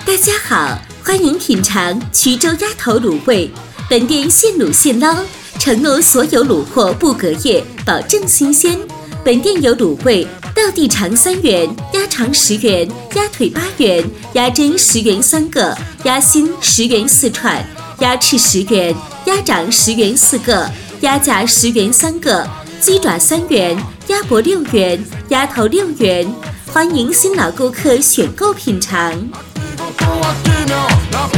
大家好，欢迎品尝衢州鸭头卤味，本店现卤现捞，承诺所有卤货不隔夜，保证新鲜。本店有卤味：道地肠3元，鸭肠10元，鸭腿8元，鸭胗10元3个，鸭心10元4串，鸭翅10元，鸭掌10元4个，鸭架10元3个，鸡爪3元，鸭脖6元，鸭头6元。欢迎新老顾客选购品尝。